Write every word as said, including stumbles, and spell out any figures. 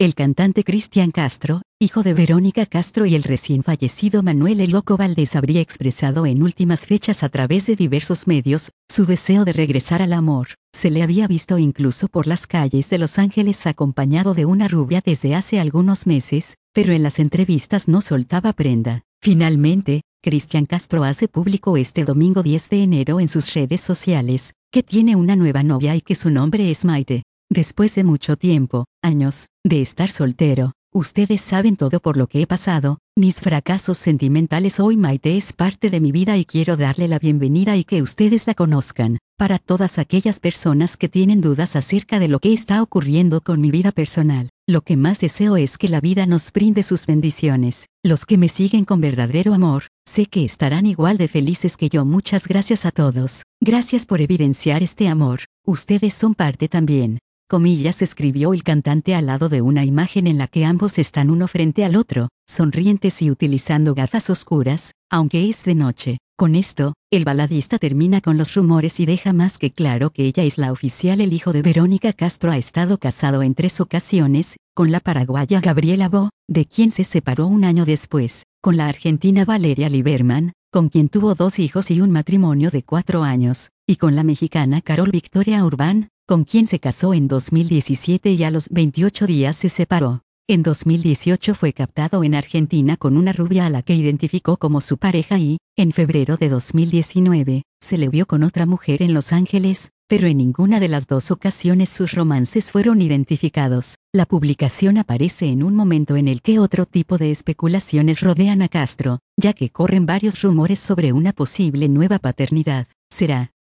El cantante Cristian Castro, hijo de Verónica Castro y el recién fallecido Manuel El Loco Valdés, habría expresado en últimas fechas a través de diversos medios su deseo de regresar al amor. Se le había visto incluso por las calles de Los Ángeles acompañado de una rubia desde hace algunos meses, pero en las entrevistas no soltaba prenda. Finalmente, Cristian Castro hace público este domingo diez de enero en sus redes sociales que tiene una nueva novia y que su nombre es Maite. Después de mucho tiempo, años, de estar soltero, ustedes saben todo por lo que he pasado, mis fracasos sentimentales. Hoy Maite es parte de mi vida y quiero darle la bienvenida y que ustedes la conozcan. Para todas aquellas personas que tienen dudas acerca de lo que está ocurriendo con mi vida personal, lo que más deseo es que la vida nos brinde sus bendiciones. Los que me siguen con verdadero amor, sé que estarán igual de felices que yo. Muchas gracias a todos. Gracias por evidenciar este amor. Ustedes son parte también. Comillas, escribió el cantante al lado de una imagen en la que ambos están uno frente al otro, sonrientes y utilizando gafas oscuras, aunque es de noche. Con esto, el baladista termina con los rumores y deja más que claro que ella es la oficial. El hijo de Verónica Castro ha estado casado en tres ocasiones, con la paraguaya Gabriela Bo, de quien se separó un año después, con la argentina Valeria Liberman, con quien tuvo dos hijos y un matrimonio de cuatro años, y con la mexicana Carol Victoria Urbán, con quien se casó en dos mil diecisiete y a los veintiocho días se separó. En dos mil dieciocho fue captado en Argentina con una rubia a la que identificó como su pareja y, en febrero de dos mil diecinueve, se le vio con otra mujer en Los Ángeles, pero en ninguna de las dos ocasiones sus romances fueron identificados. La publicación aparece en un momento en el que otro tipo de especulaciones rodean a Castro, ya que corren varios rumores sobre una posible nueva paternidad. ¿Será